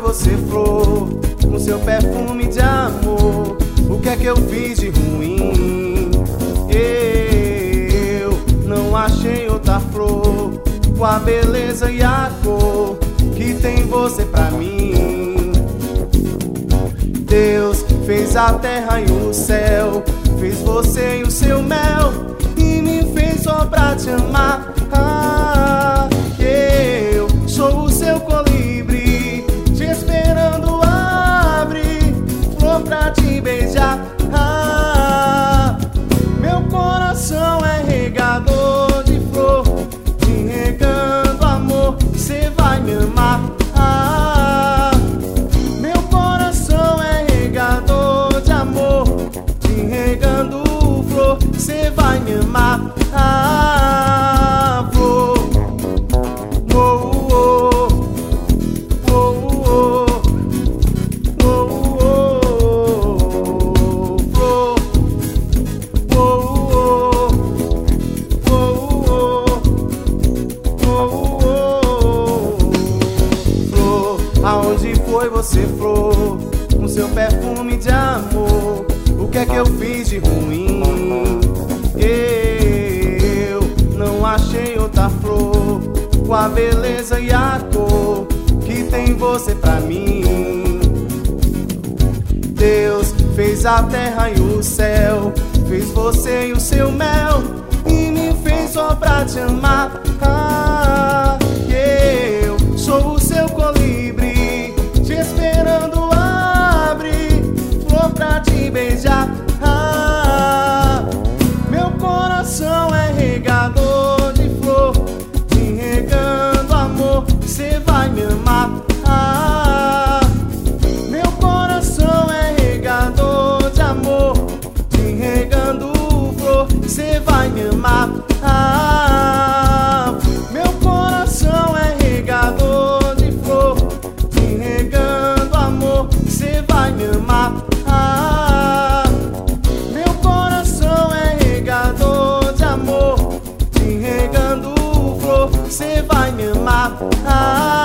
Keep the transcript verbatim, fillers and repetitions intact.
você flor, com seu perfume de amor. O que é que eu fiz de ruim? Eu não achei outra flor com a beleza e a cor que tem você pra mim. Deus fez a terra e o céu, fez você e o seu mel, e me fez só pra te amar. Ah, eu sou o seu colibri, te esperando abrir flor pra te beijar. Ah, meu coração é regador de flor, te regando amor, cê vai me amar. Ah, meu coração é regador de amor, te regando flor, cê vai me amar. Ah, flor, oh, oh, oh, oh, oh, oh, flor, oh, oh, oh, oh, flor. Aonde foi você, flor, com seu perfume de amor? O que é que eu fiz de ruim? Eu não achei outra flor com a beleza e a cor que tem você pra mim. Deus fez a terra e o céu, fez você e o seu mel, e me fez só pra te amar. Ah, eu sou o seu colibri, te esperando abrir flor pra te beijar. Ah, meu coração é regador de flor, te regando amor, cê vai me amar. Ah, meu coração é regador de amor, te regando flor, cê vai me amar. Ah, meu coração é regador de flor, te regando amor, cê vai me amar. Ah, meu coração é regador de amor, te regando flor, cê vai me amar. Ah,